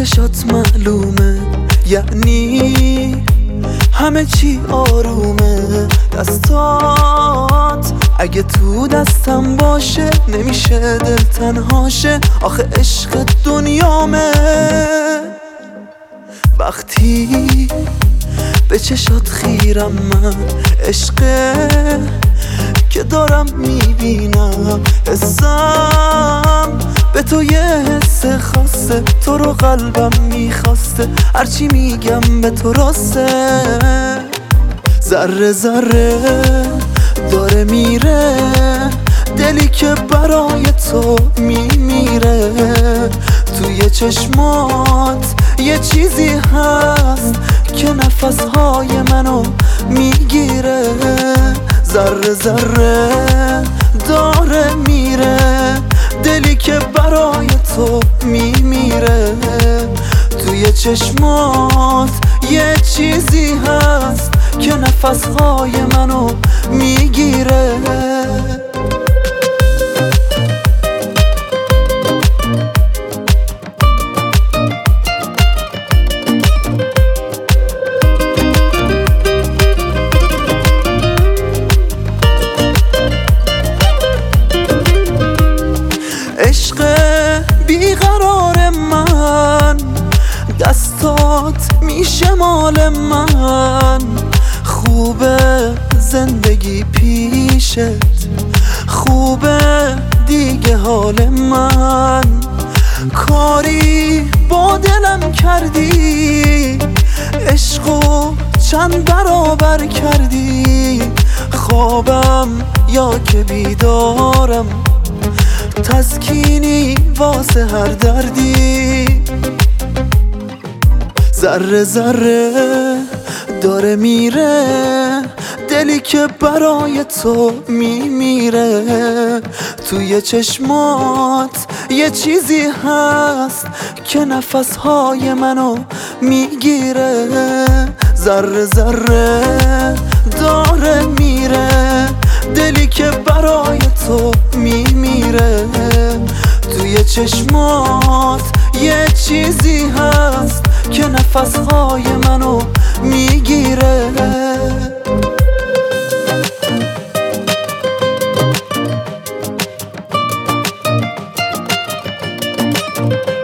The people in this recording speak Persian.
چشات معلومه، یعنی همه چی آرومه. دستات اگه تو دستم باشه نمیشه دل تنهاشه، آخه عشق دنیامه. وقتی به چشات خیرم من، عشقه که دارم میبینم. حسم به تو یه حس خاصه، تو رو قلبم میخواسته، هرچی میگم به تو راسته. ذره ذره داره میره دلی که برای تو میمیره. توی چشمات یه چیزی هست که نفسهای منو میگیره. ذره ذره داره میره دلی که برای تو میمیره. توی چشمات یه چیزی هست که نفسهای منو میگیره. عشق بیقرار من، دستات میشه مال من. خوبه زندگی پیشت، خوبه دیگه حال من. کاری با دلم کردی، عشقو چند برابر کردی. خوابم یا که بیدارم، تسکینی واسه هر دردی. ذره ذره داره میره دلی که برای تو میمیره. توی چشمات یه چیزی هست که نفسهای منو میگیره. ذره ذره داره میره دلی که برای تو میمیره. توی چشمات یه چیزی هست که نفسهای منو میگیره.